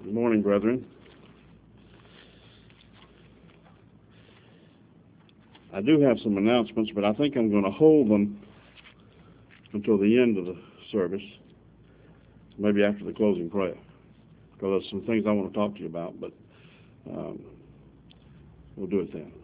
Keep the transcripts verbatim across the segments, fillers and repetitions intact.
Good morning, brethren. I do have some announcements, but I think I'm going to hold them until the end of the service, maybe after the closing prayer, because there's some things I want to talk to you about, but um, we'll do it then.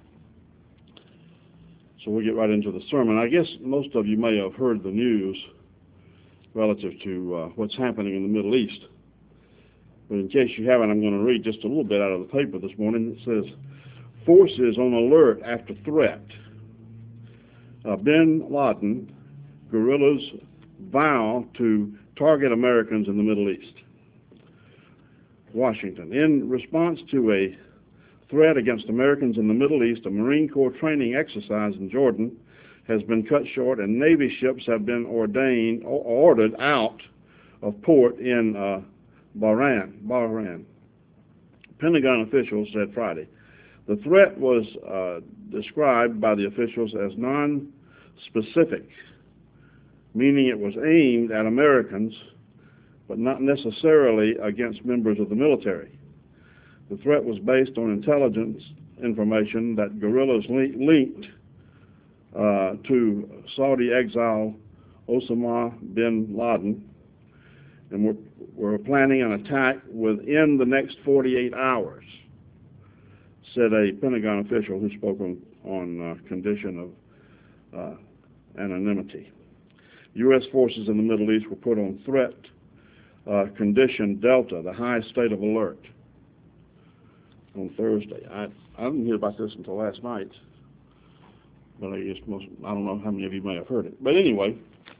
So we'll get right into the sermon. I guess most of you may have heard the news relative to uh, what's happening in the Middle East. But in case you haven't, I'm going to read just a little bit out of the paper this morning. It says, forces on alert after threat. Uh, bin Laden guerrillas vow to target Americans in the Middle East. Washington. In response to a threat against Americans in the Middle East, a Marine Corps training exercise in Jordan has been cut short, and Navy ships have been ordained or ordered out of port in uh, Bahrain. Bahrain. Pentagon officials said Friday. The threat was uh, described by the officials as non-specific, meaning it was aimed at Americans, but not necessarily against members of the military. The threat was based on intelligence information that guerrillas li- linked uh, to Saudi exile Osama bin Laden, and were, were planning an attack within the next forty-eight hours, said a Pentagon official who spoke on, on uh, condition of uh, anonymity. U S forces in the Middle East were put on threat uh, condition Delta, the high state of alert, on Thursday. I, I didn't hear about this until last night, but I guess most, I don't know how many of you may have heard it. But anyway,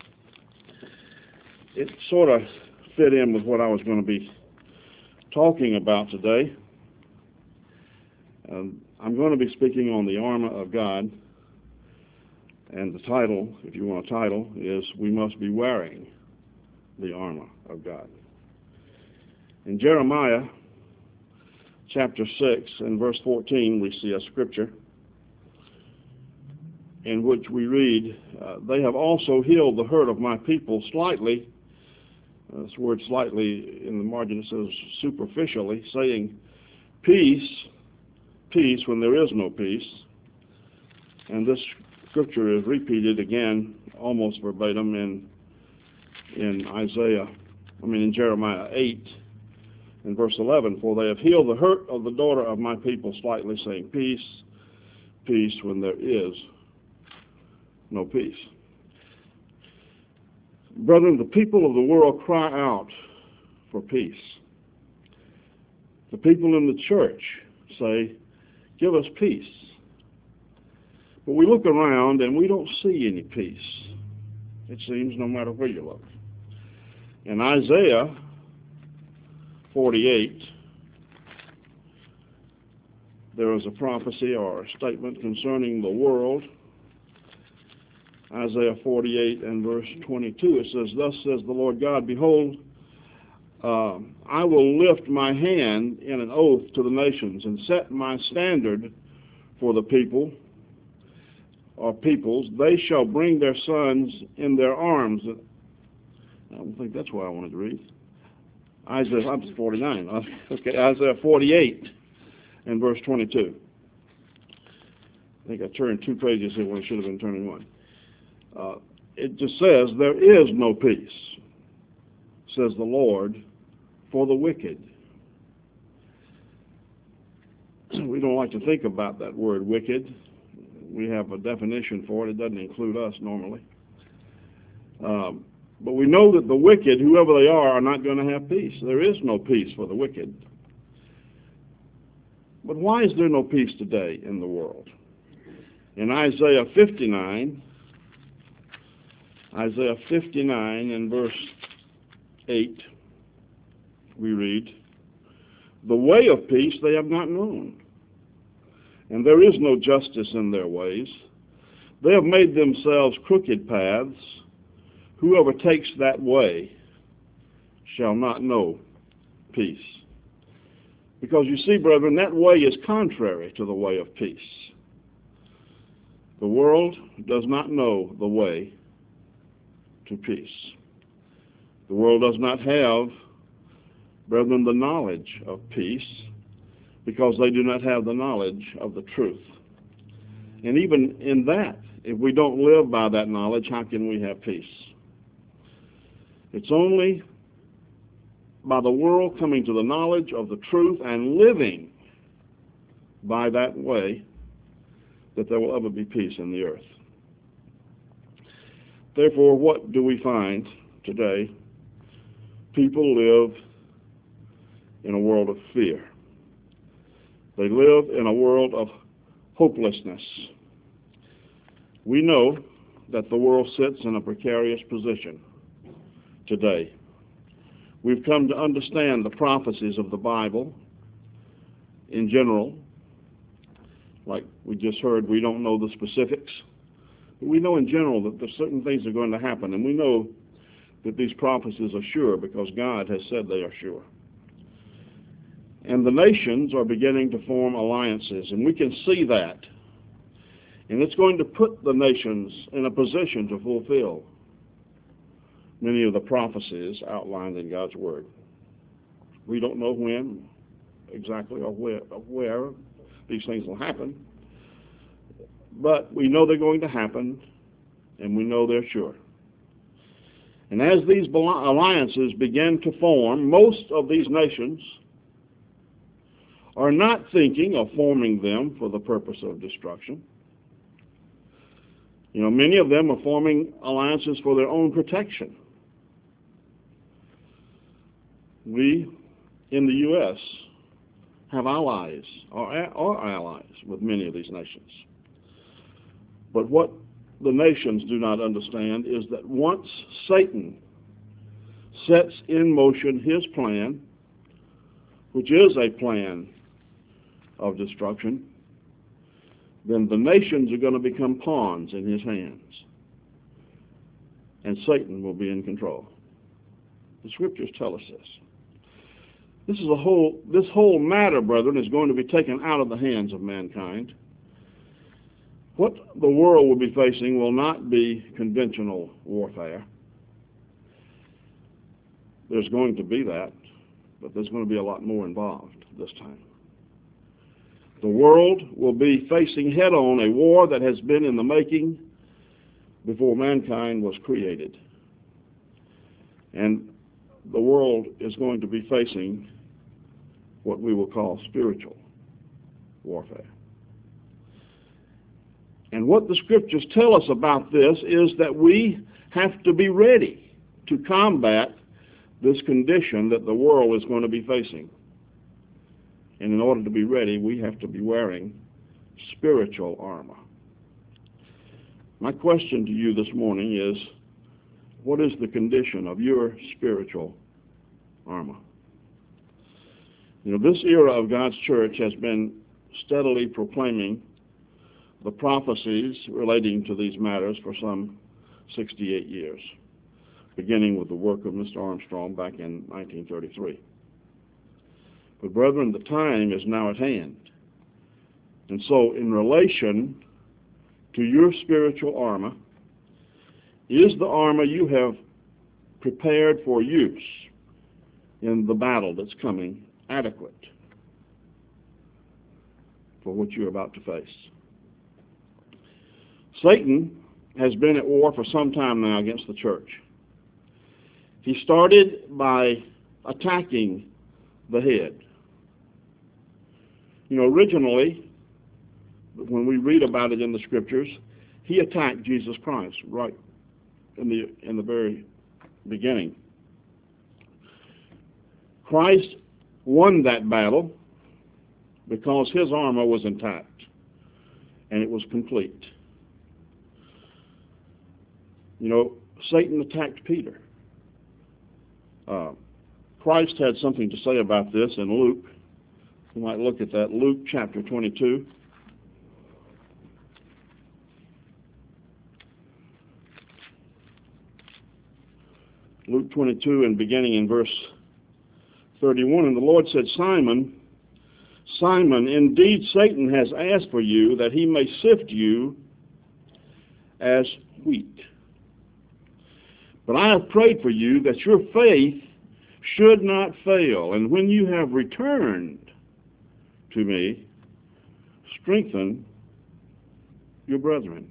it sort of fit in with what I was going to be talking about today. Um, I'm going to be speaking on the armor of God, and the title, if you want a title, is We Must Be Wearing the Armor of God. In Jeremiah chapter six and verse fourteen, we see a scripture in which we read, uh, they have also healed the hurt of my people slightly. Uh, this word slightly in the margin, it says superficially, saying peace, peace when there is no peace. And this scripture is repeated again, almost verbatim, in in Isaiah, I mean in Jeremiah eight, in verse eleven, for they have healed the hurt of the daughter of my people slightly, saying peace, peace when there is no peace. Brethren, the people of the world cry out for peace. The people in the church say, give us peace. But we look around and we don't see any peace, it seems, no matter where you look. In Isaiah forty-eight, there is a prophecy or a statement concerning the world. Isaiah forty-eight and verse twenty-two, it says, thus says the Lord God, behold, uh, I will lift my hand in an oath to the nations and set my standard for the people or peoples. They shall bring their sons in their arms. I don't think that's what I wanted to read. Isaiah I'm forty-nine. Okay, Isaiah forty-eight and verse twenty-two. I think I turned two pages here when I should have been turning one. Uh, it just says, there is no peace, says the Lord, for the wicked. We don't like to think about that word wicked. We have a definition for it. It doesn't include us normally. Um, but we know that the wicked, whoever they are, are not going to have peace. There is no peace for the wicked. But why is there no peace today in the world? In Isaiah fifty-nine, Isaiah fifty-nine and verse eight, we read, the way of peace they have not known, and there is no justice in their ways. They have made themselves crooked paths. Whoever takes that way shall not know peace. Because you see, brethren, that way is contrary to the way of peace. The world does not know the way to peace. The world does not have brethren, the knowledge of peace, because they do not have the knowledge of the truth. And even in that, if we don't live by that knowledge, how can we have peace? It's only by the world coming to the knowledge of the truth and living by that way that there will ever be peace in the earth. Therefore, what do we find today? People live in a world of fear. They live in a world of hopelessness. We know that the world sits in a precarious position today. We've come to understand the prophecies of the Bible in general. Like we just heard, we don't know the specifics. But we know in general that there's certain things are going to happen, and we know that these prophecies are sure because God has said they are sure. And the nations are beginning to form alliances, and we can see that. And it's going to put the nations in a position to fulfill many of the prophecies outlined in God's Word. We don't know when exactly or where, or where these things will happen, but we know they're going to happen, and we know they're sure. And as these alliances begin to form, most of these nations are not thinking of forming them for the purpose of destruction. You know, many of them are forming alliances for their own protection. We, in the U S, have allies, or are allies with many of these nations. But what the nations do not understand is that once Satan sets in motion his plan, which is a plan of destruction, then the nations are going to become pawns in his hands, and Satan will be in control. The Scriptures tell us this. This is a whole. This whole matter, brethren, is going to be taken out of the hands of mankind. What the world will be facing will not be conventional warfare. There's going to be that, but there's going to be a lot more involved this time. The world will be facing head-on a war that has been in the making before mankind was created. And the world is going to be facing what we will call spiritual warfare. And what the Scriptures tell us about this is that we have to be ready to combat this condition that the world is going to be facing. And in order to be ready, we have to be wearing spiritual armor. My question to you this morning is, what is the condition of your spiritual armor? You know, this era of God's church has been steadily proclaiming the prophecies relating to these matters for some sixty-eight years, beginning with the work of Mister Armstrong back in nineteen thirty-three. But brethren, the time is now at hand. And so in relation to your spiritual armor, is the armor you have prepared for use in the battle that's coming adequate for what you're about to face? Satan has been at war for some time now against the church. He started by attacking the head. You know, originally, when we read about it in the Scriptures, he attacked Jesus Christ right in the in the very beginning. Christ won that battle because his armor was intact and it was complete. You know, Satan attacked Peter. Uh, Christ had something to say about this in Luke. You might look at that, Luke chapter twenty-two. Luke twenty-two, and beginning in verse thirty-one, and the Lord said, Simon, Simon, indeed Satan has asked for you that he may sift you as wheat. But I have prayed for you that your faith should not fail. And when you have returned to me, strengthen your brethren.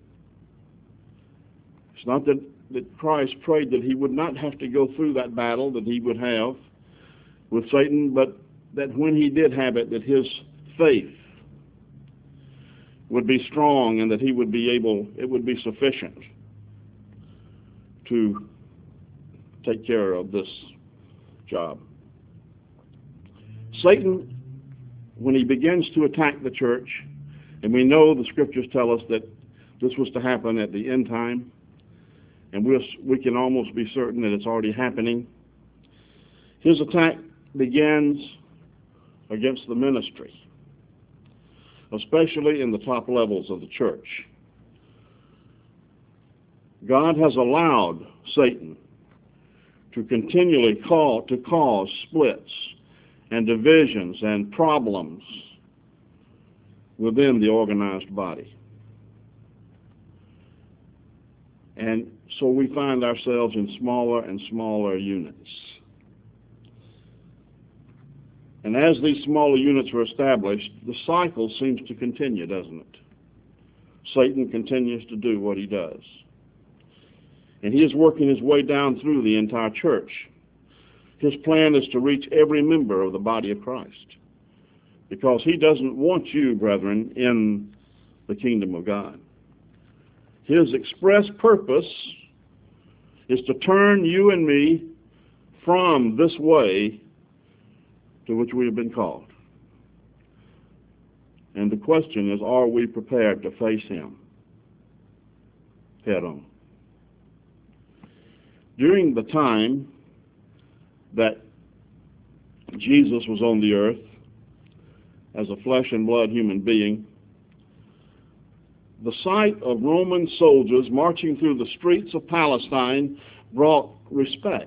It's not that, that Christ prayed that he would not have to go through that battle that he would have with Satan, but that when he did have it, that his faith would be strong and that he would be able, it would be sufficient to take care of this job. Satan, when he begins to attack the church, and we know the scriptures tell us that this was to happen at the end time, and we're, we can almost be certain that it's already happening. His attack begins against the ministry, especially in the top levels of the church. God has allowed Satan to continually call to cause splits and divisions and problems within the organized body. And so we find ourselves in smaller and smaller units. And as these smaller units are established, the cycle seems to continue, doesn't it? Satan continues to do what he does. And he is working his way down through the entire church. His plan is to reach every member of the body of Christ, because he doesn't want you, brethren, in the kingdom of God. His express purpose is to turn you and me from this way to which we have been called. And the question is, are we prepared to face him head on? During the time that Jesus was on the earth as a flesh and blood human being, the sight of Roman soldiers marching through the streets of Palestine brought respect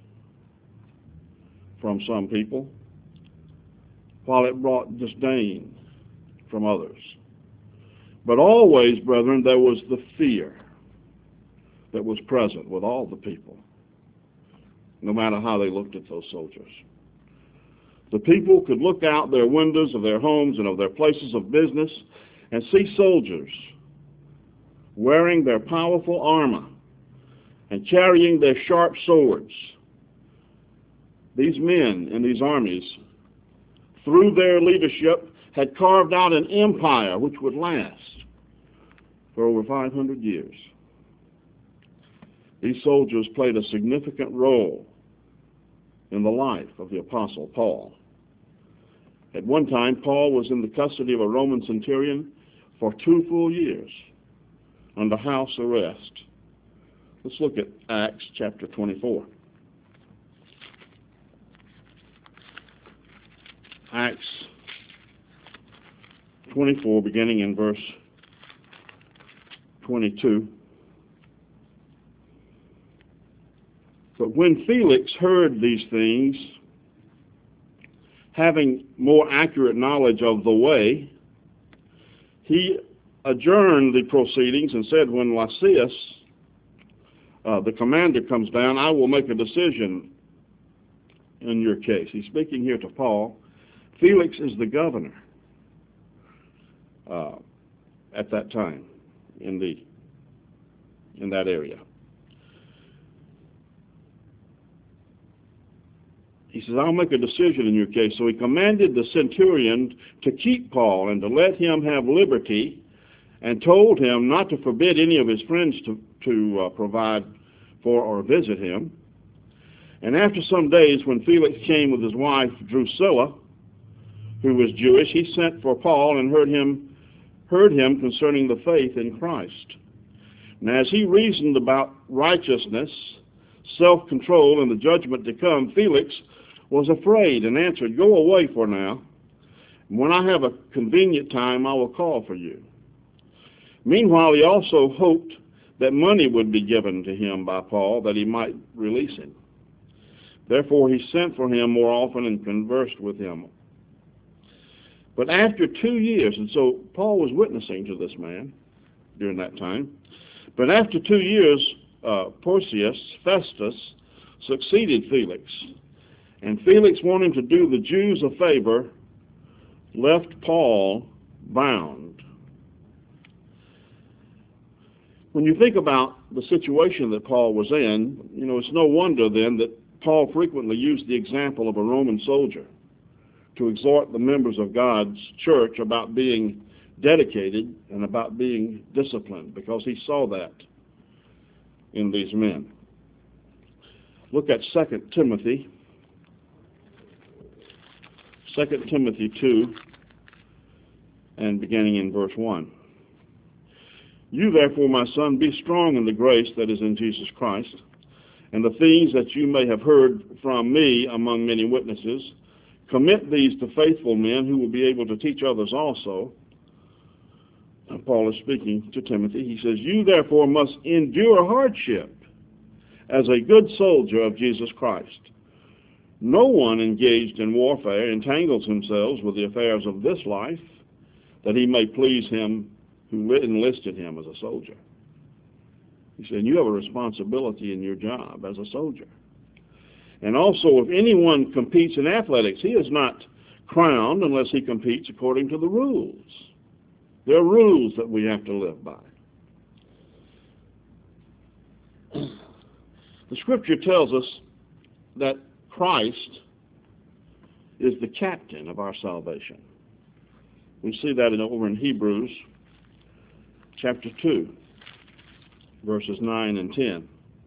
from some people, while it brought disdain from others. But always, brethren, there was the fear that was present with all the people, no matter how they looked at those soldiers. The people could look out their windows of their homes and of their places of business and see soldiers wearing their powerful armor and carrying their sharp swords. These men in these armies, through their leadership, had carved out an empire which would last for over five hundred years. These soldiers played a significant role in the life of the Apostle Paul. At one time, Paul was in the custody of a Roman centurion for two full years under house arrest. Let's look at Acts chapter twenty-four. Acts twenty-four, beginning in verse twenty-two. But when Felix heard these things, having more accurate knowledge of the way, he adjourned the proceedings and said, when Lysias, uh, the commander, comes down, I will make a decision in your case. He's speaking here to Paul. Felix is the governor uh, at that time in the in that area. He says, I'll make a decision in your case. So he commanded the centurion to keep Paul and to let him have liberty, and told him not to forbid any of his friends to, to uh, provide for or visit him. And after some days, when Felix came with his wife Drusilla, who was Jewish, he sent for Paul and heard him, heard him concerning the faith in Christ. And as he reasoned about righteousness, self-control, and the judgment to come, Felix was afraid and answered, go away for now. When I have a convenient time, I will call for you. Meanwhile, he also hoped that money would be given to him by Paul, that he might release him. Therefore, he sent for him more often and conversed with him. But after two years, and so Paul was witnessing to this man during that time, but after two years, uh, Porcius Festus succeeded Felix And Felix, wanting to do the Jews a favor, left Paul bound. When you think about the situation that Paul was in, you know, it's no wonder then that Paul frequently used the example of a Roman soldier to exhort the members of God's church about being dedicated and about being disciplined, because he saw that in these men. Look at Second Timothy. Second Timothy two, and beginning in verse one. You therefore, my son, be strong in the grace that is in Jesus Christ, and the things that you may have heard from me among many witnesses, commit these to faithful men who will be able to teach others also. And Paul is speaking to Timothy. He says, you therefore must endure hardship as a good soldier of Jesus Christ. No one engaged in warfare entangles himself with the affairs of this life, that he may please him who enlisted him as a soldier. He said, you have a responsibility in your job as a soldier. And also, if anyone competes in athletics, he is not crowned unless he competes according to the rules. There are rules that we have to live by. The scripture tells us that Christ is the captain of our salvation. We see that in, over in Hebrews chapter two, verses nine and ten.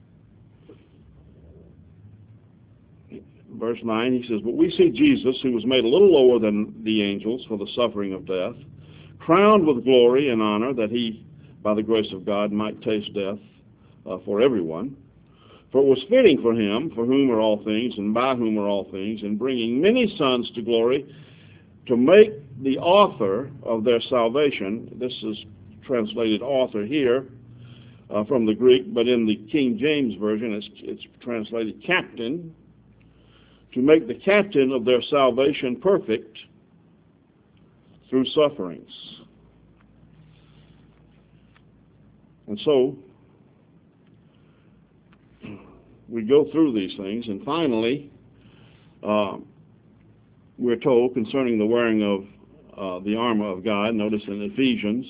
Verse nine, he says, but we see Jesus, who was made a little lower than the angels for the suffering of death, crowned with glory and honor, that he, by the grace of God, might taste death uh, for everyone. For it was fitting for him, for whom are all things, and by whom are all things, in bringing many sons to glory, to make the author of their salvation, this is translated author here uh, from the Greek, but in the King James Version it's, it's translated captain, to make the captain of their salvation perfect through sufferings. And so, we go through these things, and finally, uh, we're told concerning the wearing of uh, the armor of God. Notice in Ephesians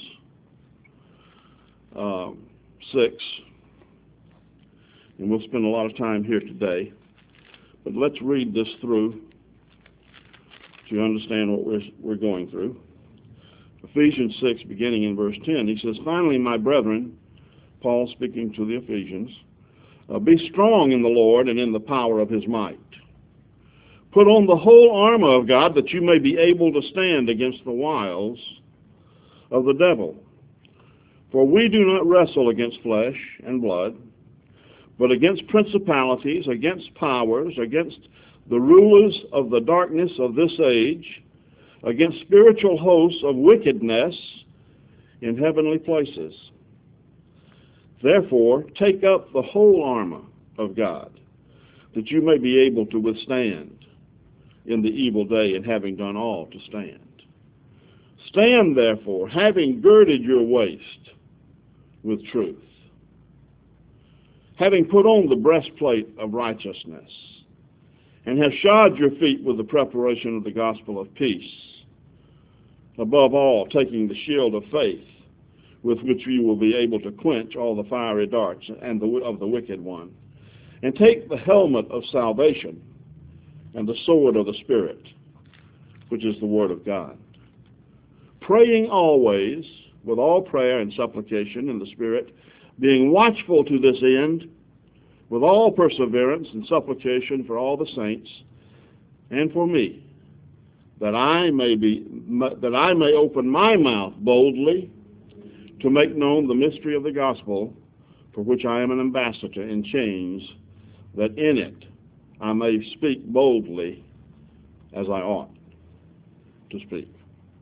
uh, six, and we'll spend a lot of time here today, but let's read this through to understand what we're, we're going through. Ephesians six, beginning in verse ten, he says, finally, my brethren, Paul speaking to the Ephesians, Uh, be strong in the Lord and in the power of his might. Put on the whole armor of God, that you may be able to stand against the wiles of the devil. For we do not wrestle against flesh and blood, but against principalities, against powers, against the rulers of the darkness of this age, against spiritual hosts of wickedness in heavenly places. Therefore, take up the whole armor of God, that you may be able to withstand in the evil day, and having done all, to stand. Stand, therefore, having girded your waist with truth, having put on the breastplate of righteousness, and have shod your feet with the preparation of the gospel of peace. Above all, taking the shield of faith, with which you will be able to quench all the fiery darts and the, of the wicked one. And take the helmet of salvation and the sword of the Spirit, which is the word of God. Praying always with all prayer and supplication in the Spirit, being watchful to this end, with all perseverance and supplication for all the saints, and for me, that I may be that I may open my mouth boldly to make known the mystery of the gospel, for which I am an ambassador in chains, that in it I may speak boldly as I ought to speak.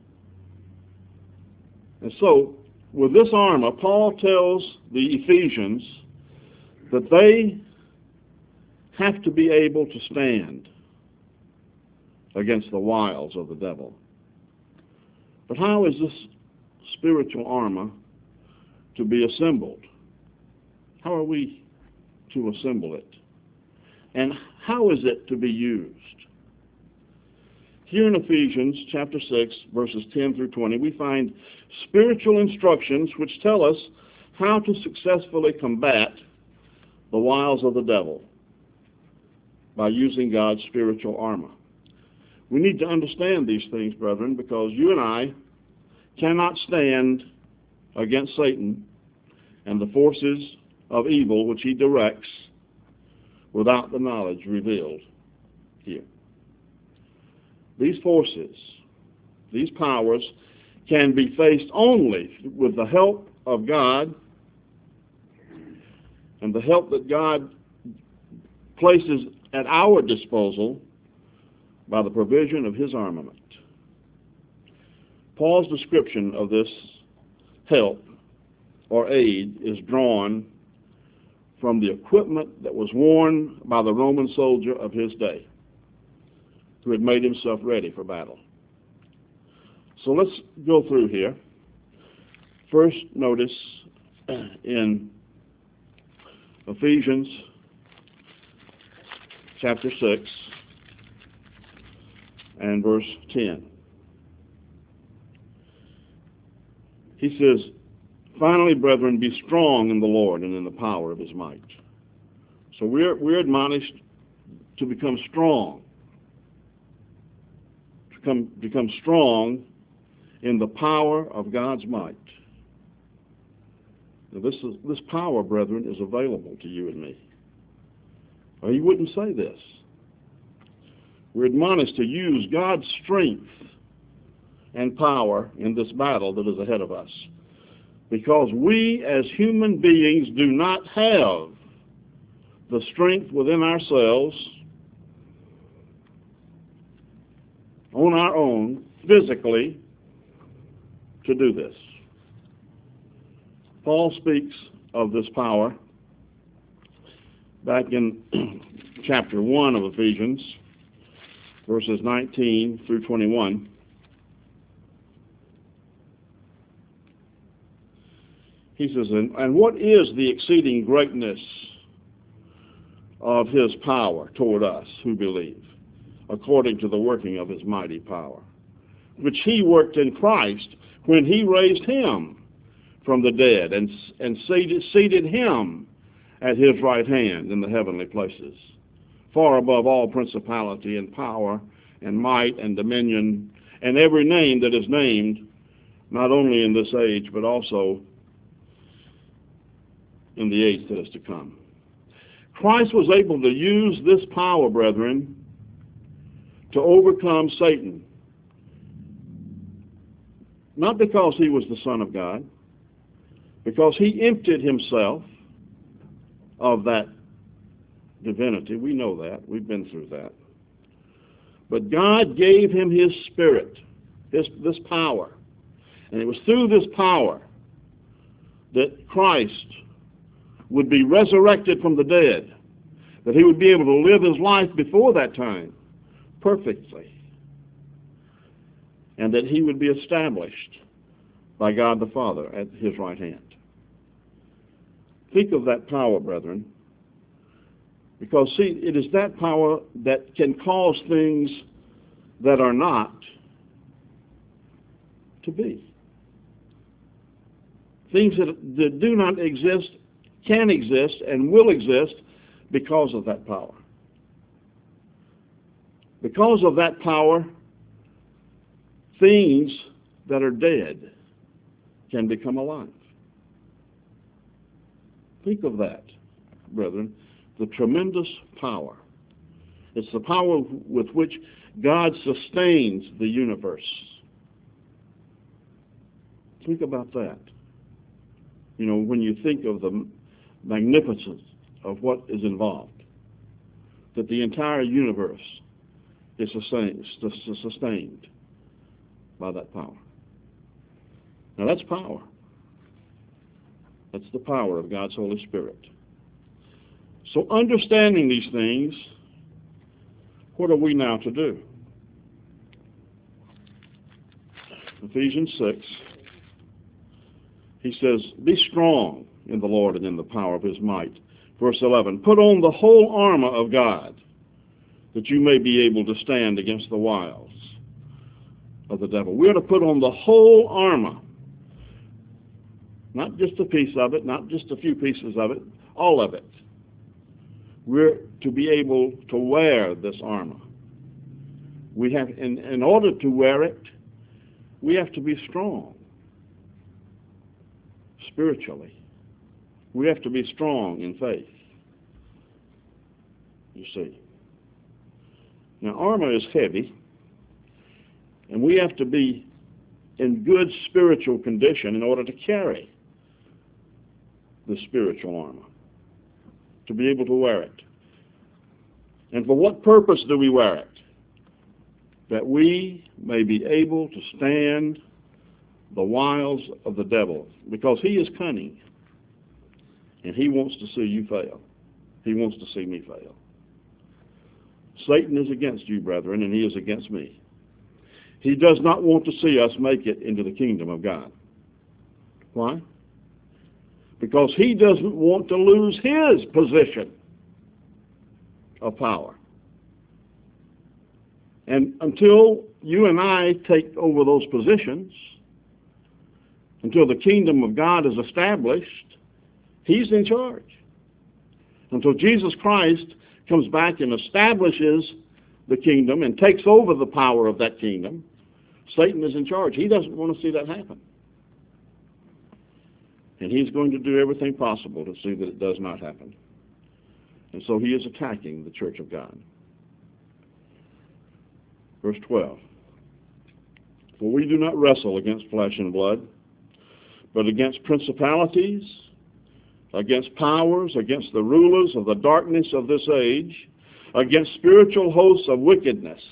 And so, with this armor, Paul tells the Ephesians that they have to be able to stand against the wiles of the devil. But how is this spiritual armor to be assembled? How are we to assemble it? And how is it to be used? Here in Ephesians chapter six, verses ten through twenty, we find spiritual instructions which tell us how to successfully combat the wiles of the devil by using God's spiritual armor. We need to understand these things, brethren, because you and I cannot stand against Satan and the forces of evil which he directs without the knowledge revealed here. These forces, these powers, can be faced only with the help of God and the help that God places at our disposal by the provision of his armament. Paul's description of this help or aid is drawn from the equipment that was worn by the Roman soldier of his day, who had made himself ready for battle. So let's go through here. First, notice in Ephesians chapter six and verse ten. He says, "Finally, brethren, be strong in the Lord and in the power of his might." So we're, we're admonished to become strong. To come, become strong in the power of God's might. Now this, is, this power, brethren, is available to you and me. Or he wouldn't say this. We're admonished to use God's strength and power in this battle that is ahead of us. Because we as human beings do not have the strength within ourselves on our own, physically, to do this. Paul speaks of this power back in chapter one of Ephesians, verses nineteen through twenty-one. He says, and, and what is the exceeding greatness of his power toward us who believe, according to the working of his mighty power, which he worked in Christ when he raised him from the dead and, and seated, seated him at his right hand in the heavenly places, far above all principality and power and might and dominion and every name that is named, not only in this age, but also in the age that is to come. Christ was able to use this power, brethren, to overcome Satan. Not because he was the Son of God, because he emptied himself of that divinity. We know that. We've been through that. But God gave him his spirit, his, this power. And it was through this power that Christ would be resurrected from the dead, that he would be able to live his life before that time perfectly, and that he would be established by God the Father at his right hand. Think of that power, brethren, because, see, it is that power that can cause things that are not to be. Things that, that do not exist can exist and will exist because of that power. Because of that power, things that are dead can become alive. Think of that, brethren, the tremendous power. It's the power with which God sustains the universe. Think about that. You know, when you think of the magnificence of what is involved, that the entire universe is sustained, sustained by that power. Now that's power. That's the power of God's Holy Spirit. So understanding these things, what are we now to do? Ephesians six, he says, be strong in the Lord and in the power of his might. Verse eleven, put on the whole armor of God, that you may be able to stand against the wiles of the devil. We're to put on the whole armor, not just a piece of it, not just a few pieces of it, all of it. We're to be able to wear this armor. We have, in, in order to wear it, we have to be strong spiritually. We have to be strong in faith, you see. Now, armor is heavy, and we have to be in good spiritual condition in order to carry the spiritual armor, to be able to wear it. And for what purpose do we wear it? That we may be able to stand the wiles of the devil, because he is cunning, and he wants to see you fail. He wants to see me fail. Satan is against you, brethren, and he is against me. He does not want to see us make it into the kingdom of God. Why? Because he doesn't want to lose his position of power. And until you and I take over those positions, until the kingdom of God is established, he's in charge. Until Jesus Christ comes back and establishes the kingdom and takes over the power of that kingdom, Satan is in charge. He doesn't want to see that happen. And he's going to do everything possible to see that it does not happen. And so he is attacking the church of God. Verse twelve. For we do not wrestle against flesh and blood, but against principalities, against powers, against the rulers of the darkness of this age, against spiritual hosts of wickedness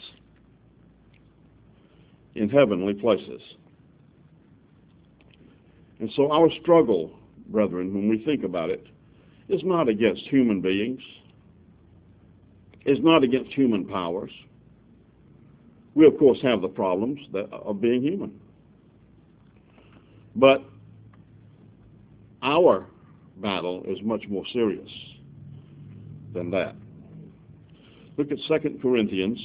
in heavenly places. And so our struggle, brethren, when we think about it, is not against human beings, is not against human powers. We, of course, have the problems that, of being human. But our battle is much more serious than that. Look at Second Corinthians.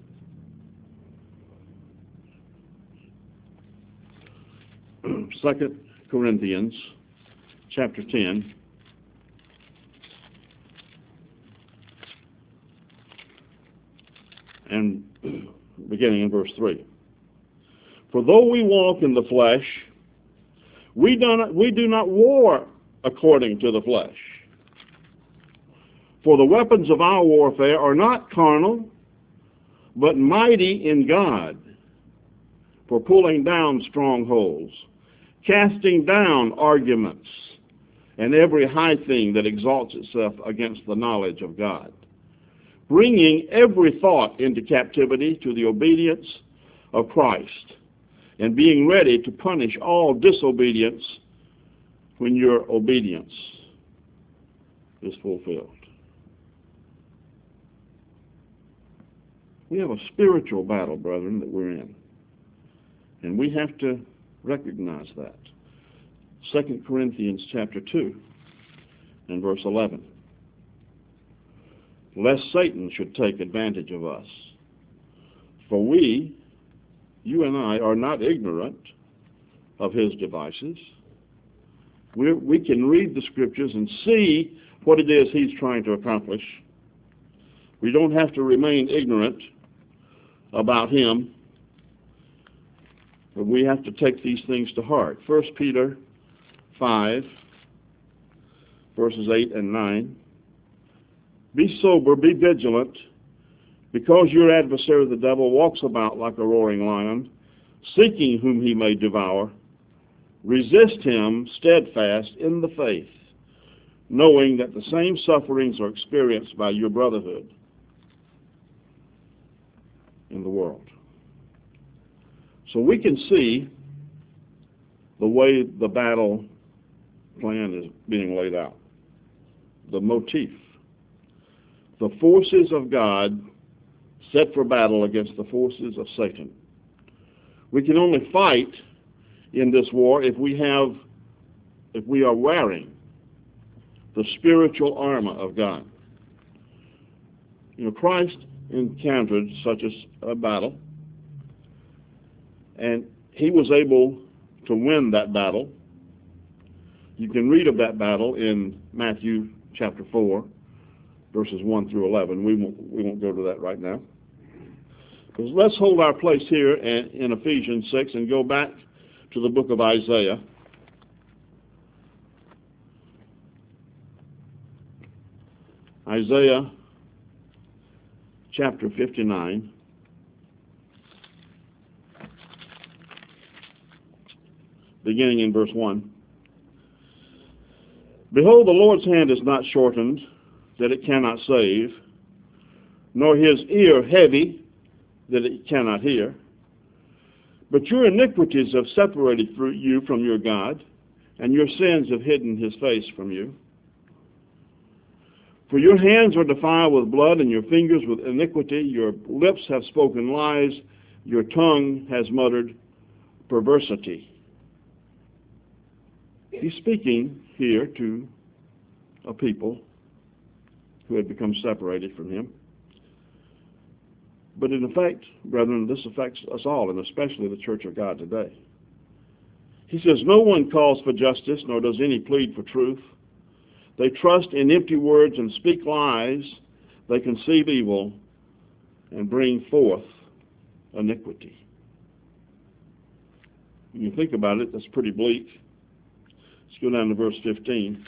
Second Corinthians chapter ten. And beginning in verse three. For though we walk in the flesh, we do not, we do not war according to the flesh. For the weapons of our warfare are not carnal, but mighty in God, for pulling down strongholds, casting down arguments, and every high thing that exalts itself against the knowledge of God, bringing every thought into captivity to the obedience of Christ, and being ready to punish all disobedience when your obedience is fulfilled. We have a spiritual battle, brethren, that we're in, and we have to recognize that. Second Corinthians chapter two and verse eleven. Lest Satan should take advantage of us. For we, you and I, are not ignorant of his devices. We're, we can read the scriptures and see what it is he's trying to accomplish. We don't have to remain ignorant about him, but we have to take these things to heart. First Peter five, verses eight and nine. Be sober, be vigilant, because your adversary the devil walks about like a roaring lion, seeking whom he may devour. Resist him steadfast in the faith, knowing that the same sufferings are experienced by your brotherhood in the world. So we can see the way the battle plan is being laid out, the motif. The forces of God set for battle against the forces of Satan. We can only fight in this war if we have, if we are wearing the spiritual armor of God. You know, Christ encountered such a, a battle, and he was able to win that battle. You can read of that battle in Matthew chapter four, verses one through eleven. We won't, we won't go to that right now. But let's hold our place here in, in Ephesians six and go back to the book of Isaiah. Isaiah chapter fifty-nine. Beginning in verse one. Behold, the Lord's hand is not shortened, that it cannot save, nor his ear heavy, that it cannot hear. But your iniquities have separated you from your God, and your sins have hidden his face from you. For your hands are defiled with blood, and your fingers with iniquity. Your lips have spoken lies, your tongue has muttered perversity. He's speaking here to a people who had become separated from him. But in effect, brethren, this affects us all, and especially the Church of God today. He says, no one calls for justice, nor does any plead for truth. They trust in empty words and speak lies. They conceive evil and bring forth iniquity. When you think about it, that's pretty bleak. Let's go down to verse fifteen.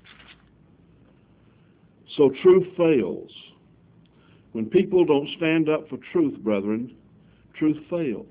So truth fails. When people don't stand up for truth, brethren, truth fails.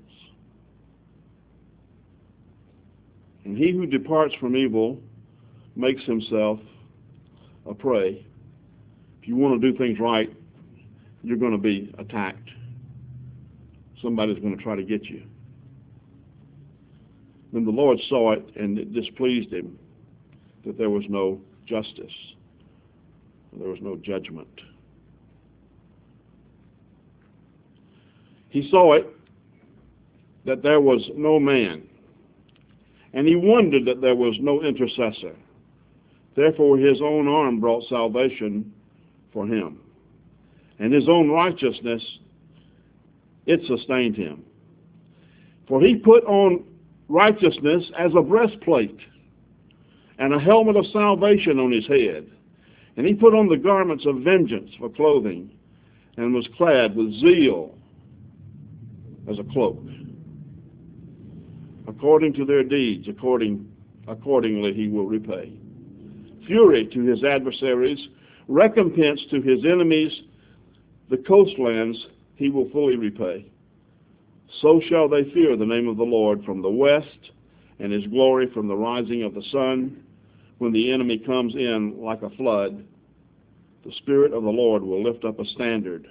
And he who departs from evil makes himself a prey. If you want to do things right, you're going to be attacked. Somebody's going to try to get you. Then the Lord saw it, and it displeased him that there was no justice. There was no judgment. He saw it, that there was no man. And he wondered that there was no intercessor. Therefore his own arm brought salvation for him. And his own righteousness, it sustained him. For he put on righteousness as a breastplate, and a helmet of salvation on his head. And he put on the garments of vengeance for clothing, and was clad with zeal as a cloak. According to their deeds, according, accordingly he will repay. Fury to his adversaries, recompense to his enemies, the coastlands he will fully repay. So shall they fear the name of the Lord from the west, and his glory from the rising of the sun. When the enemy comes in like a flood, the Spirit of the Lord will lift up a standard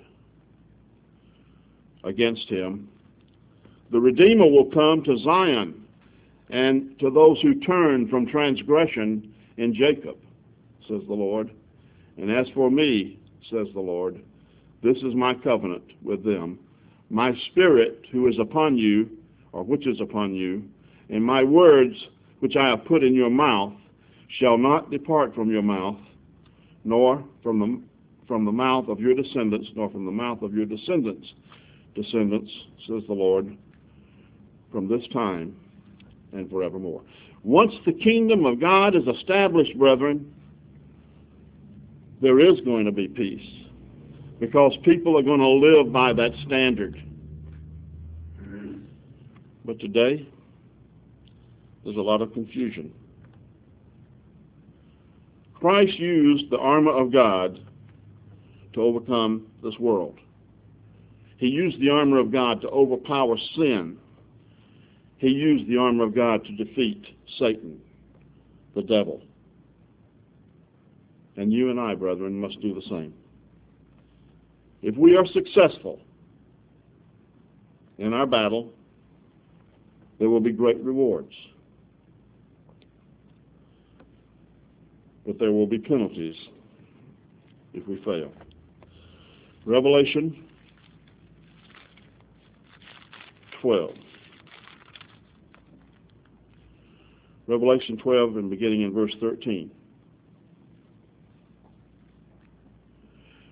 against him. The Redeemer will come to Zion, and to those who turn from transgression in Jacob, says the Lord. And as for me, says the Lord, this is my covenant with them. My Spirit who is upon you, or which is upon you, and my words which I have put in your mouth shall not depart from your mouth, nor from the, from the mouth of your descendants, nor from the mouth of your descendants' descendants, says the Lord, from this time and forevermore. Once the kingdom of God is established, brethren, there is going to be peace, because people are going to live by that standard. But today, there's a lot of confusion. Christ used the armor of God to overcome this world. He used the armor of God to overpower sin. He used the armor of God to defeat Satan, the devil. And you and I, brethren, must do the same. If we are successful in our battle, there will be great rewards. But there will be penalties if we fail. Revelation twelve. Revelation twelve, and beginning in verse thirteen.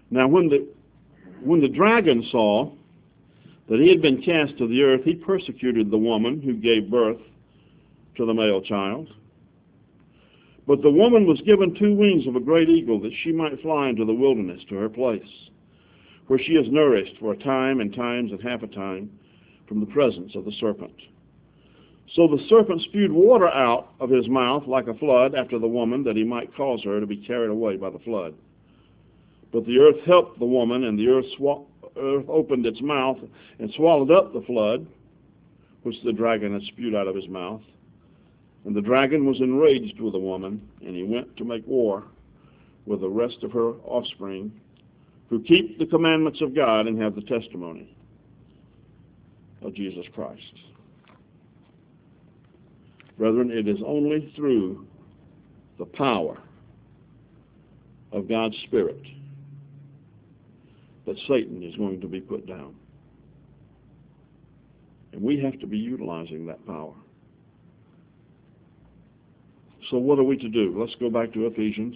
Now when the when the dragon saw that he had been cast to the earth, he persecuted the woman who gave birth to the male child. But the woman was given two wings of a great eagle, that she might fly into the wilderness to her place, where she is nourished for a time and times and half a time from the presence of the serpent. So the serpent spewed water out of his mouth like a flood after the woman, that he might cause her to be carried away by the flood. But the earth helped the woman, and the earth, sw- earth opened its mouth and swallowed up the flood, which the dragon had spewed out of his mouth. And the dragon was enraged with the woman, and he went to make war with the rest of her offspring, who keep the commandments of God and have the testimony of Jesus Christ. Brethren, it is only through the power of God's Spirit that Satan is going to be put down. And we have to be utilizing that power. So what are we to do? Let's go back to Ephesians.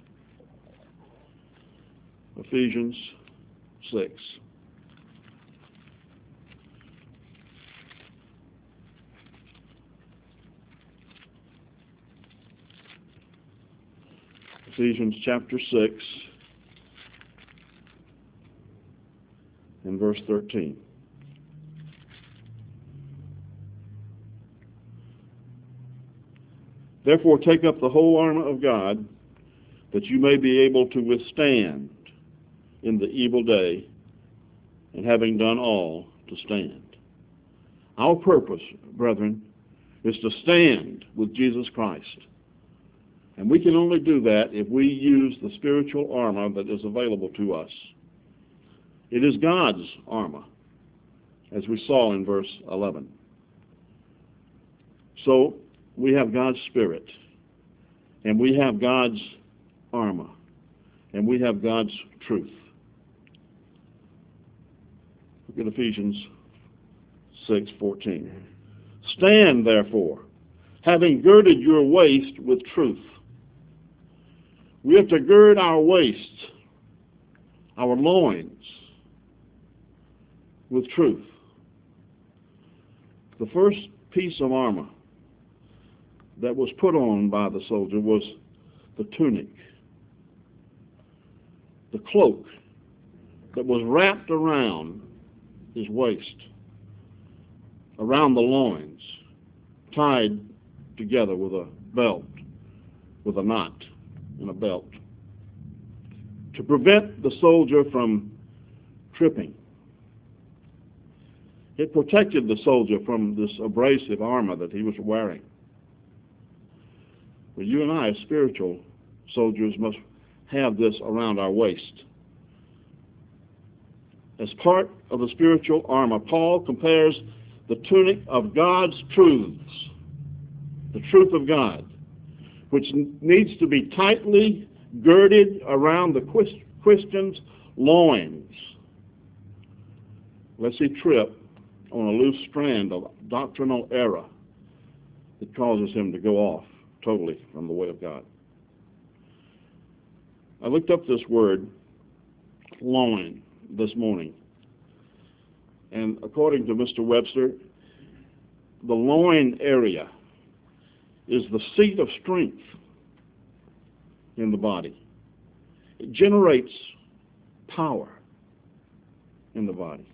Ephesians six. Ephesians chapter six and verse thirteen. Therefore take up the whole armor of God, that you may be able to withstand in the evil day, and having done all, to stand. Our purpose, brethren, is to stand with Jesus Christ. And we can only do that if we use the spiritual armor that is available to us. It is God's armor, as we saw in verse eleven. So, we have God's Spirit, and we have God's armor, and we have God's truth. Look at Ephesians six fourteen. Stand, therefore, having girded your waist with truth. We have to gird our waist, our loins, with truth. The first piece of armor that was put on by the soldier was the tunic, the cloak that was wrapped around his waist, around the loins, tied together with a belt, with a knot and a belt, to prevent the soldier from tripping. It protected the soldier from this abrasive armor that he was wearing. But you and I, as spiritual soldiers, must have this around our waist. As part of the spiritual armor, Paul compares the tunic of God's truths, the truth of God, which needs to be tightly girded around the Christian's loins, lest he trip on a loose strand of doctrinal error that causes him to go off totally from the way of God. I looked up this word, loin, this morning. And according to Mister Webster, the loin area is the seat of strength in the body. It generates power in the body.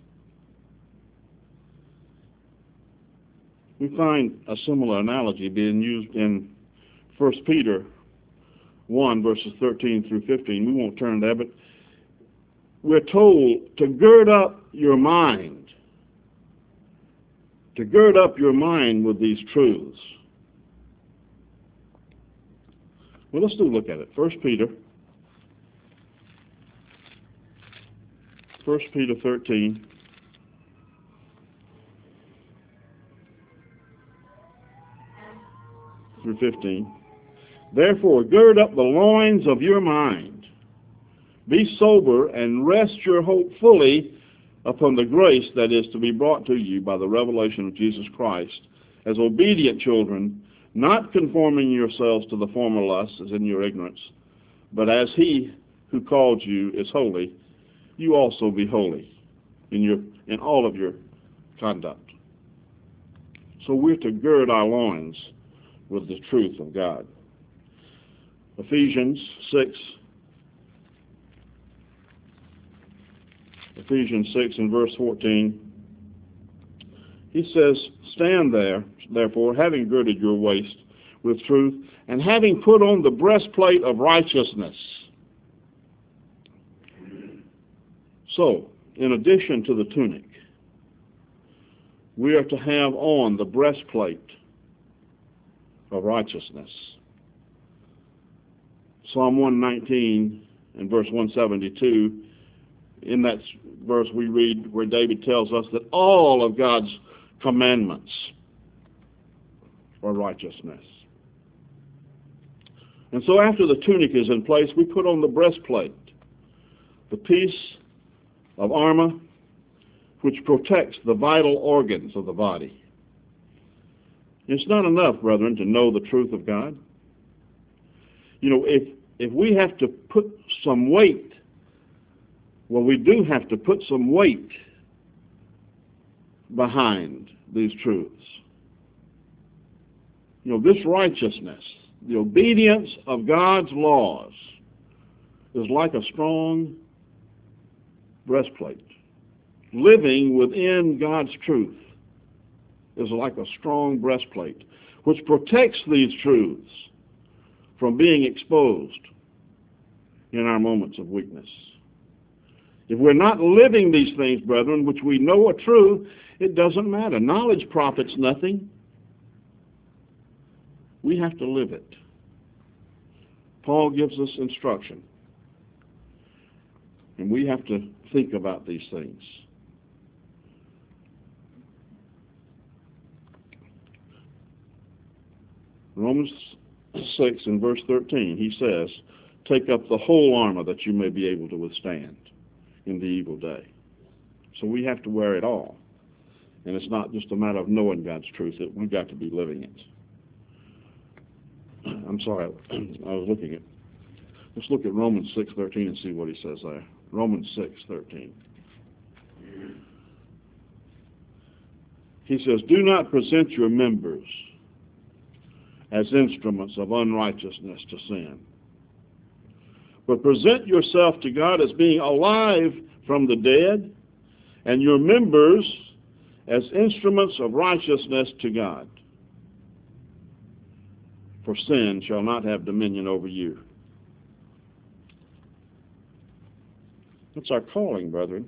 We find a similar analogy being used in First Peter one, verses thirteen through fifteen. We won't turn there, but we're told to gird up your mind, to gird up your mind with these truths. Well, let's do look at it. First Peter, First Peter thirteen. Through fifteen. Therefore, gird up the loins of your mind. Be sober and rest your hope fully upon the grace that is to be brought to you by the revelation of Jesus Christ, as obedient children, not conforming yourselves to the former lusts as in your ignorance, but as he who called you is holy, you also be holy in your in all of your conduct. So we're to gird our loins with the truth of God. Ephesians six, Ephesians six and verse fourteen, he says, stand there, therefore, having girded your waist with truth, and having put on the breastplate of righteousness. So, in addition to the tunic, we are to have on the breastplate of righteousness. Psalm one nineteen and verse one seventy-two, in that verse we read where David tells us that all of God's commandments are righteousness. And so after the tunic is in place, we put on the breastplate, the piece of armor which protects the vital organs of the body. It's not enough, brethren, to know the truth of God. You know, if if we have to put some weight, well, we do have to put some weight behind these truths. You know, this righteousness, the obedience of God's laws, is like a strong breastplate. Living within God's truth is like a strong breastplate which protects these truths from being exposed in our moments of weakness. If we're not living these things, brethren, which we know are true, it doesn't matter. Knowledge profits nothing. We have to live it. Paul gives us instruction, and we have to think about these things. Romans six and verse thirteen, he says, take up the whole armor that you may be able to withstand in the evil day. So we have to wear it all. And it's not just a matter of knowing God's truth. It, we've got to be living it. I'm sorry, I was looking at, let's look at Romans six thirteen and see what he says there. Romans six thirteen. He says, do not present your members as instruments of unrighteousness to sin, but present yourself to God as being alive from the dead, and your members as instruments of righteousness to God. For sin shall not have dominion over you. That's our calling, brethren.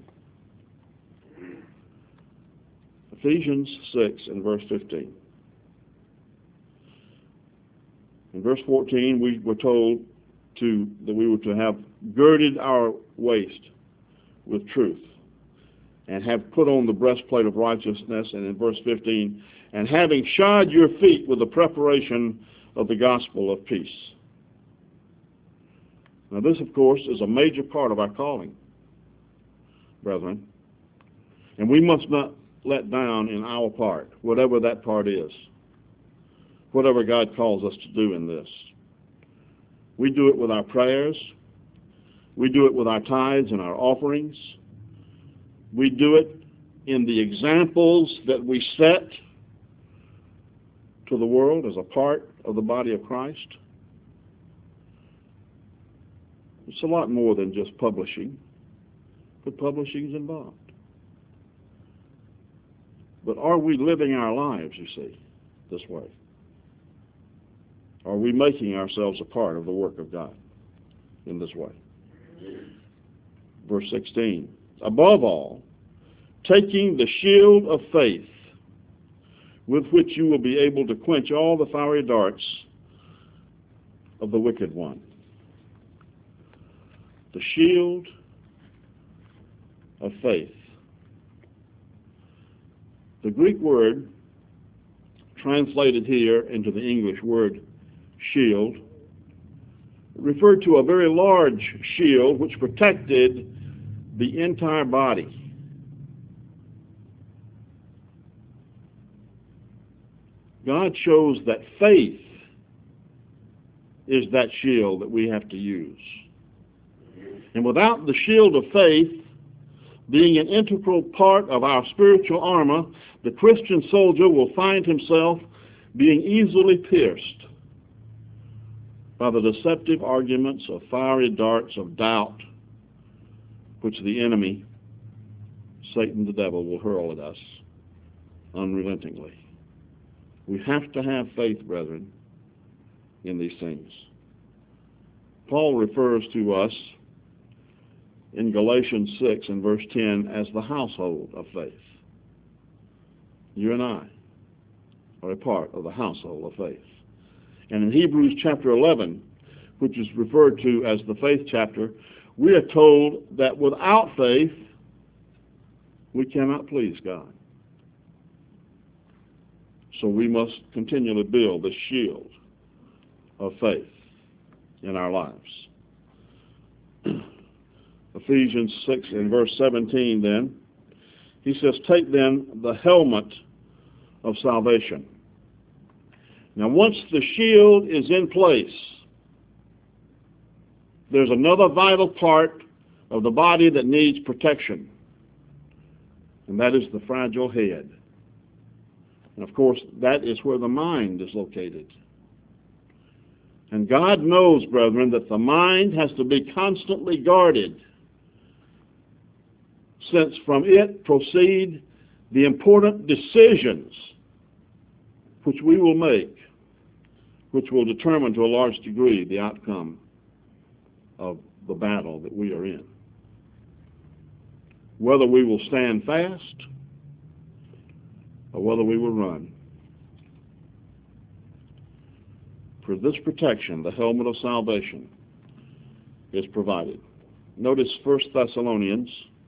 Ephesians six and verse fifteen. In verse fourteen, we were told to that we were to have girded our waist with truth and have put on the breastplate of righteousness. And in verse fifteen, and having shod your feet with the preparation of the gospel of peace. Now this, of course, is a major part of our calling, brethren. And we must not let down in our part, whatever that part is, whatever God calls us to do in this. We do it with our prayers. We do it with our tithes and our offerings. We do it in the examples that we set to the world as a part of the body of Christ. It's a lot more than just publishing, but publishing is involved. But are we living our lives, you see, this way? Are we making ourselves a part of the work of God in this way? Verse sixteen, above all, taking the shield of faith, with which you will be able to quench all the fiery darts of the wicked one. The shield of faith. The Greek word translated here into the English word shield referred to a very large shield which protected the entire body. God shows that faith is that shield that we have to use. And without the shield of faith, being an integral part of our spiritual armor, the Christian soldier will find himself being easily pierced by the deceptive arguments of fiery darts of doubt which the enemy, Satan the devil, will hurl at us unrelentingly. We have to have faith, brethren, in these things. Paul refers to us in Galatians six and verse ten as the household of faith. You and I are a part of the household of faith. And in Hebrews chapter eleven, which is referred to as the faith chapter, we are told that without faith, we cannot please God. So we must continually build the shield of faith in our lives. Ephesians six and verse seventeen then, he says, take then the helmet of salvation. Now once the shield is in place, there's another vital part of the body that needs protection, and that is the fragile head. And of course, that is where the mind is located. And God knows, brethren, that the mind has to be constantly guarded, since from it proceed the important decisions which we will make, which will determine to a large degree the outcome of the battle that we are in. Whether we will stand fast or whether we will run. For this protection, the helmet of salvation is provided. Notice First Thessalonians,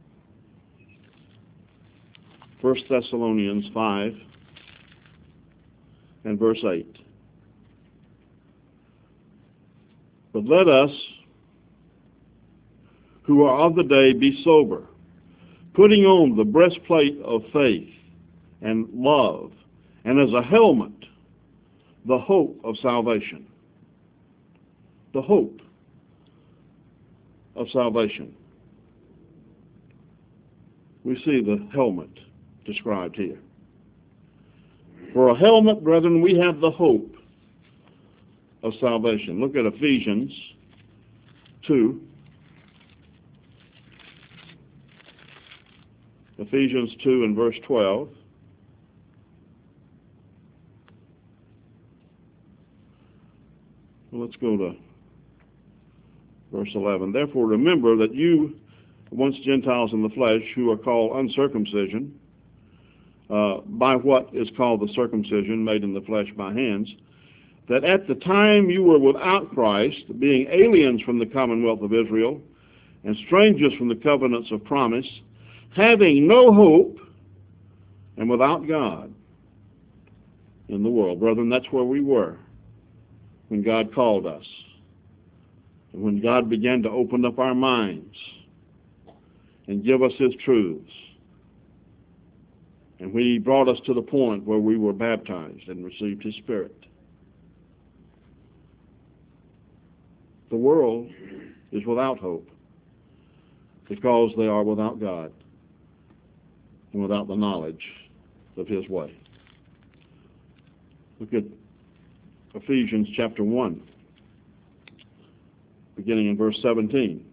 First Thessalonians five and verse eight. But let us, who are of the day, be sober, putting on the breastplate of faith and love, and as a helmet, the hope of salvation. The hope of salvation. We see the helmet described here. For a helmet, brethren, we have the hope of salvation. Look at Ephesians two. Ephesians two and verse twelve. Well, let's go to verse eleven. Therefore remember that you, once Gentiles in the flesh, who are called uncircumcision, uh, by what is called the circumcision made in the flesh by hands, that at the time you were without Christ, being aliens from the commonwealth of Israel, and strangers from the covenants of promise, having no hope, and without God in the world. Brethren, that's where we were when God called us, and when God began to open up our minds and give us His truths, and when He brought us to the point where we were baptized and received His Spirit. The world is without hope because they are without God and without the knowledge of His way. Look at Ephesians chapter one, beginning in verse seventeen.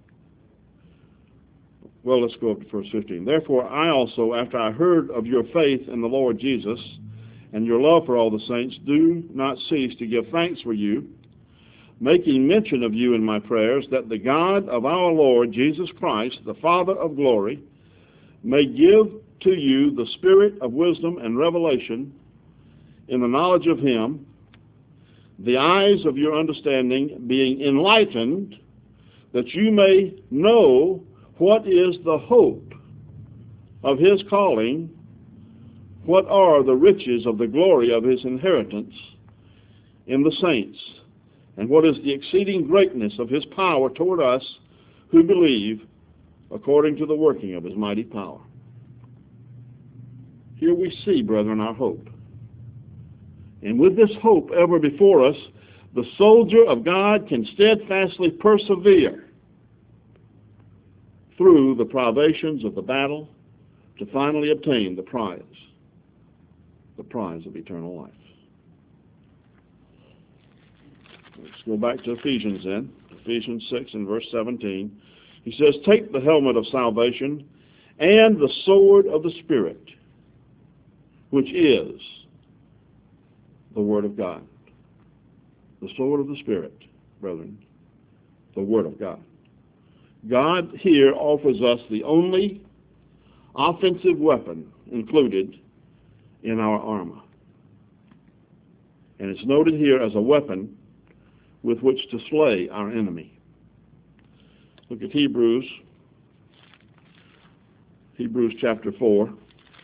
Well, let's go up to verse fifteen. Therefore I also, after I heard of your faith in the Lord Jesus and your love for all the saints, do not cease to give thanks for you, making mention of you in my prayers, that the God of our Lord Jesus Christ, the Father of glory, may give to you the spirit of wisdom and revelation in the knowledge of Him, the eyes of your understanding being enlightened, that you may know what is the hope of His calling, what are the riches of the glory of His inheritance in the saints, and what is the exceeding greatness of His power toward us who believe, according to the working of His mighty power. Here we see, brethren, our hope. And with this hope ever before us, the soldier of God can steadfastly persevere through the privations of the battle to finally obtain the prize, the prize of eternal life. Let's go back to Ephesians then. Ephesians six and verse seventeen. He says, take the helmet of salvation and the sword of the Spirit, which is the Word of God. The sword of the Spirit, brethren, the Word of God. God here offers us the only offensive weapon included in our armor. And it's noted here as a weapon with which to slay our enemy. Look at Hebrews, Hebrews chapter four.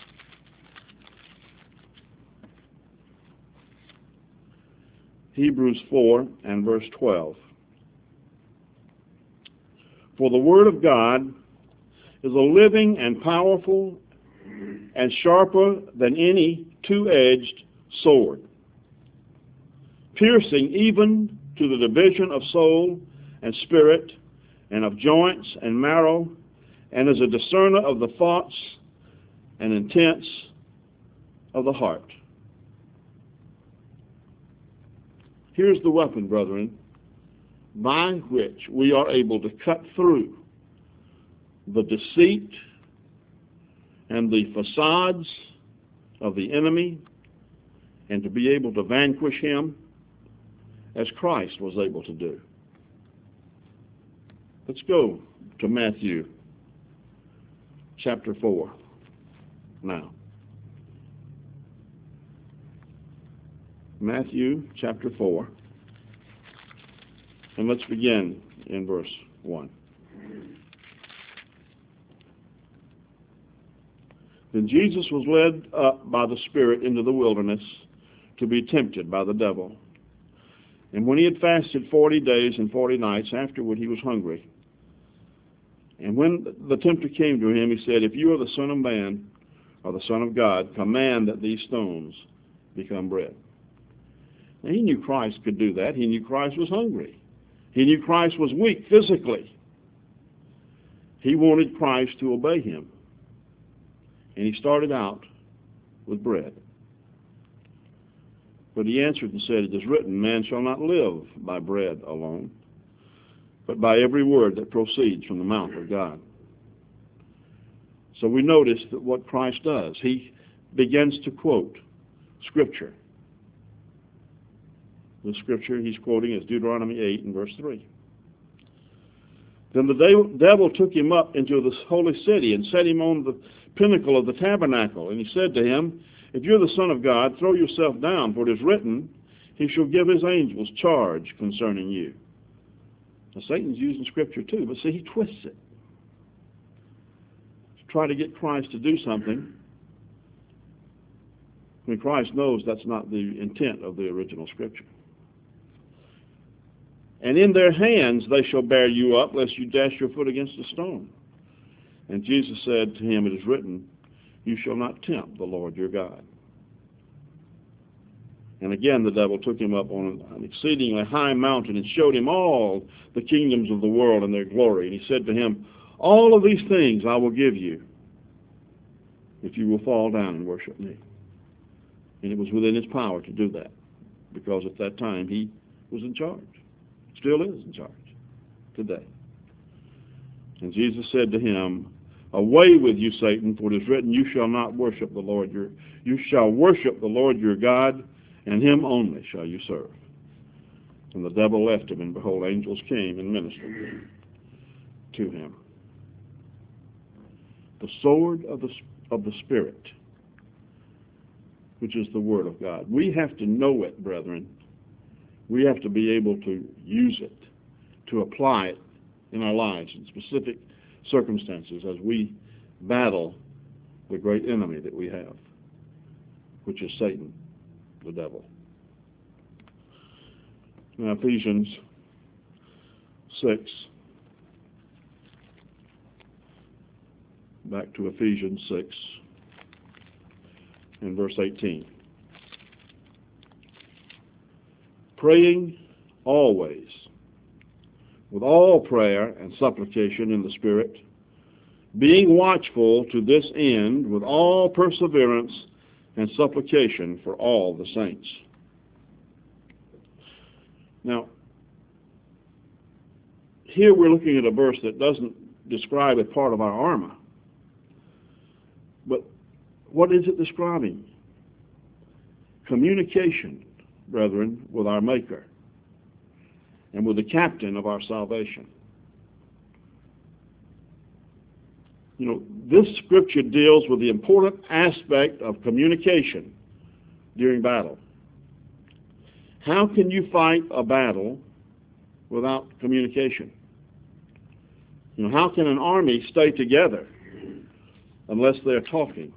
Hebrews four and verse twelve. For the word of God is a living and powerful and sharper than any two-edged sword, piercing even to the division of soul and spirit and of joints and marrow, and is a discerner of the thoughts and intents of the heart. Here's the weapon, brethren, by which we are able to cut through the deceit and the facades of the enemy and to be able to vanquish him as Christ was able to do. Let's go to Matthew chapter four now. Matthew chapter four, and let's begin in verse one. Then Jesus was led up by the Spirit into the wilderness to be tempted by the devil. And when he had fasted forty days and forty nights, afterward he was hungry. And when the tempter came to him, he said, if you are the Son of Man, or the Son of God, command that these stones become bread. Now, he knew Christ could do that. He knew Christ was hungry. He knew Christ was weak physically. He wanted Christ to obey him. And he started out with bread. But he answered and said, it is written, man shall not live by bread alone, but by every word that proceeds from the mouth of God. So we notice that what Christ does, he begins to quote Scripture. The Scripture he's quoting is Deuteronomy eight and verse three. Then the devil took him up into the holy city and set him on the pinnacle of the tabernacle. And he said to him, if you're the Son of God, throw yourself down, for it is written, he shall give his angels charge concerning you. Now, Satan's using Scripture too, but see, he twists it to try to get Christ to do something when Christ knows that's not the intent of the original Scripture. And in their hands they shall bear you up, lest you dash your foot against a stone. And Jesus said to him, it is written, you shall not tempt the Lord your God. And again the devil took him up on an exceedingly high mountain and showed him all the kingdoms of the world and their glory. And he said to him, all of these things I will give you if you will fall down and worship me. And it was within his power to do that, because at that time he was in charge. Still is in charge today. And Jesus said to him, away with you, Satan, for it is written, you shall not worship the Lord your, you shall worship the Lord your God, and him only shall you serve. And the devil left him, and behold, angels came and ministered to him. The sword of the, of the Spirit, which is the Word of God. We have to know it, brethren. We have to be able to use it, to apply it in our lives in specific circumstances as we battle the great enemy that we have, which is Satan, the devil. Now, Ephesians six, back to Ephesians six and verse eighteen. Praying always with all prayer and supplication in the Spirit, being watchful to this end with all perseverance and supplication for all the saints. Now, here we're looking at a verse that doesn't describe a part of our armor. But what is it describing? Communication, brethren, with our Maker and with the captain of our salvation. You know, this scripture deals with the important aspect of communication during battle. How can you fight a battle without communication? You know, how can an army stay together unless they're talking?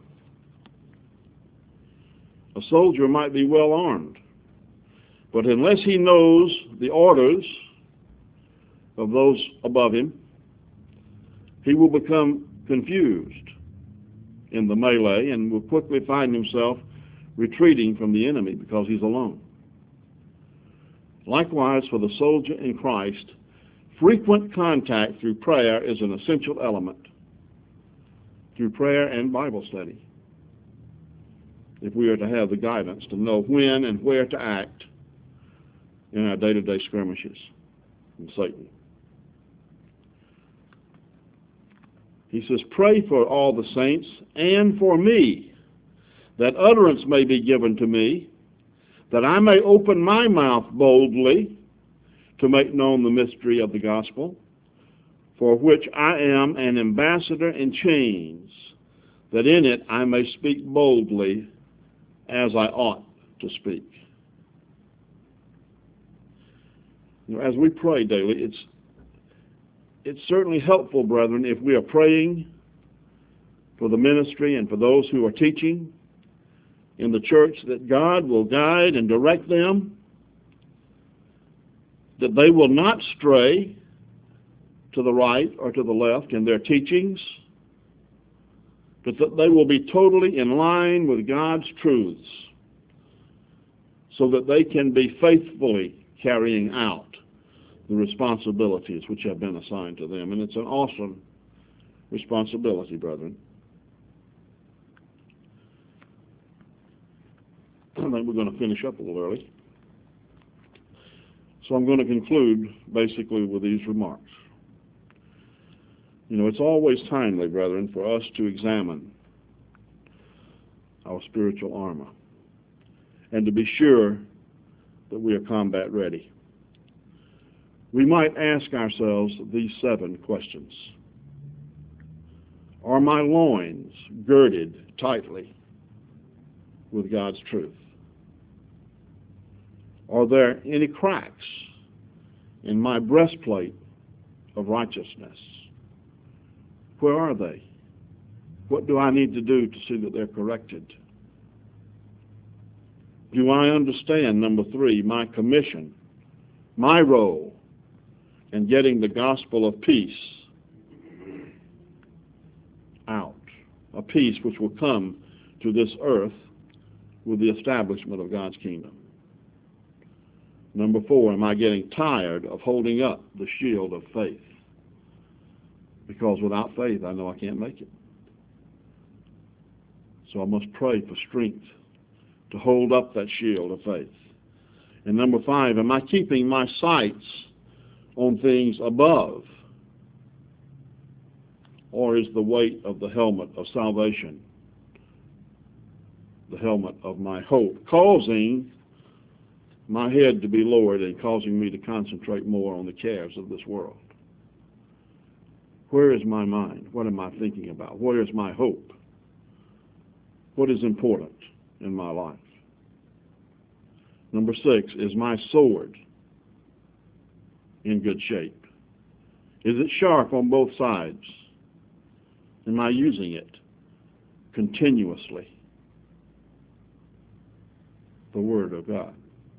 A soldier might be well armed, but unless he knows the orders of those above him, he will become confused in the melee and will quickly find himself retreating from the enemy because he's alone. Likewise, for the soldier in Christ, frequent contact through prayer is an essential element, through prayer and Bible study, if we are to have the guidance to know when and where to act in our day-to-day skirmishes with Satan. He says, pray for all the saints and for me, that utterance may be given to me, that I may open my mouth boldly to make known the mystery of the gospel, for which I am an ambassador in chains, that in it I may speak boldly as I ought to speak. You know, as we pray daily, it's it's certainly helpful, brethren, if we are praying for the ministry and for those who are teaching in the church, that God will guide and direct them, that they will not stray to the right or to the left in their teachings, but that they will be totally in line with God's truths so that they can be faithfully carrying out the responsibilities which have been assigned to them. And it's an awesome responsibility, brethren. I think we're going to finish up a little early. So I'm going to conclude basically with these remarks. You know, it's always timely, brethren, for us to examine our spiritual armor and to be sure that we are combat ready. We might ask ourselves these seven questions. Are my loins girded tightly with God's truth? Are there any cracks in my breastplate of righteousness? Where are they? What do I need to do to see that they're corrected? Do I understand, number three, my commission, my role in getting the gospel of peace out, a peace which will come to this earth with the establishment of God's kingdom? Number four, am I getting tired of holding up the shield of faith? Because without faith, I know I can't make it. So I must pray for strength to hold up that shield of faith. And number five, am I keeping my sights on things above? Or is the weight of the helmet of salvation, the helmet of my hope, causing my head to be lowered and causing me to concentrate more on the cares of this world? Where is my mind? What am I thinking about? Where is my hope? What is important in my life? Number six, is my sword in good shape? Is it sharp on both sides? Am I using it continuously? The Word of God.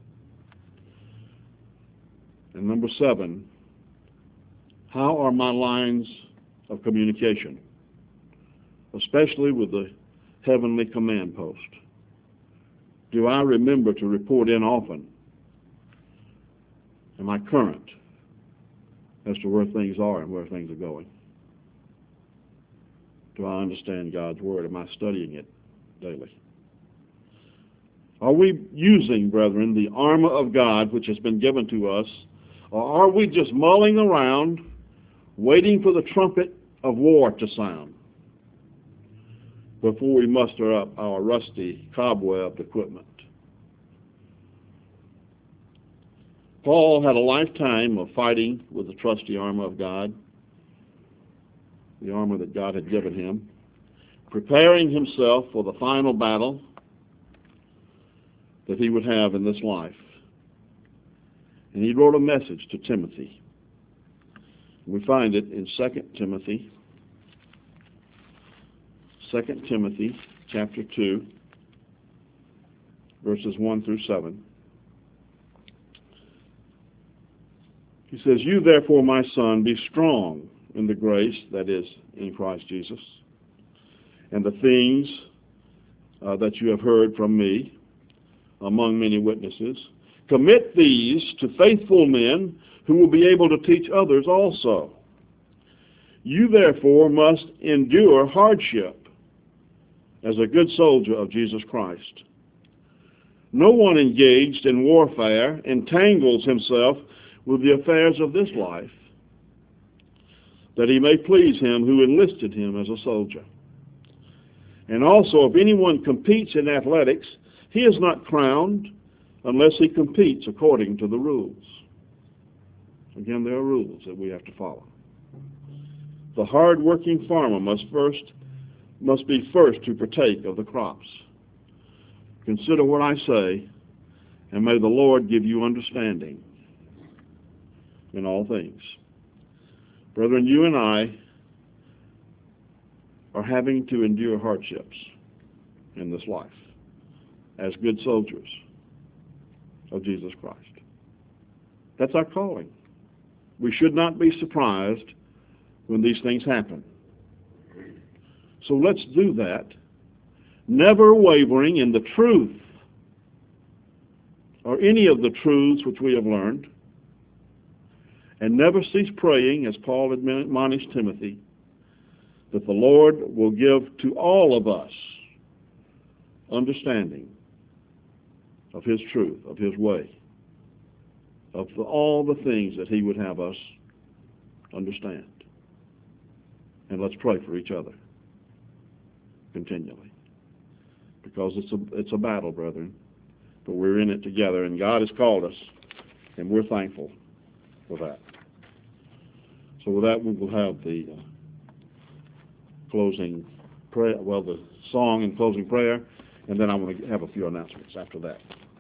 And number seven, how are my lines of communication, especially with the heavenly command post? Do I remember to report in often? Am I current as to where things are and where things are going? Do I understand God's Word? Am I studying it daily? Are we using, brethren, the armor of God which has been given to us, or are we just mulling around waiting for the trumpet of war to sound before we muster up our rusty, cobwebbed equipment? Paul had a lifetime of fighting with the trusty armor of God, the armor that God had given him, preparing himself for the final battle that he would have in this life. And he wrote a message to Timothy. We find it in Second Timothy, Second Timothy chapter two, verses one through seven. He says, "You therefore, my son, be strong in the grace that is in Christ Jesus, and the things uh, that you have heard from me among many witnesses. Commit these to faithful men who will be able to teach others also. You therefore must endure hardship as a good soldier of Jesus Christ. No one engaged in warfare entangles himself with the affairs of this life, that he may please him who enlisted him as a soldier. And also, if anyone competes in athletics, he is not crowned unless he competes according to the rules." Again, there are rules that we have to follow. The hard-working farmer must first must be first to partake of the crops. Consider what I say, and may the Lord give you understanding in all things. Brethren, you and I are having to endure hardships in this life as good soldiers of Jesus Christ. That's our calling. We should not be surprised when these things happen. So let's do that, never wavering in the truth or any of the truths which we have learned, and never cease praying, as Paul admonished Timothy, that the Lord will give to all of us understanding of his truth, of his way, of the, all the things that he would have us understand. And let's pray for each other continually, because it's a, it's a battle, brethren, but we're in it together, and God has called us, and we're thankful for that. So with that, we will have the uh, closing prayer, well, the song and closing prayer, and then I'm going to have a few announcements after that.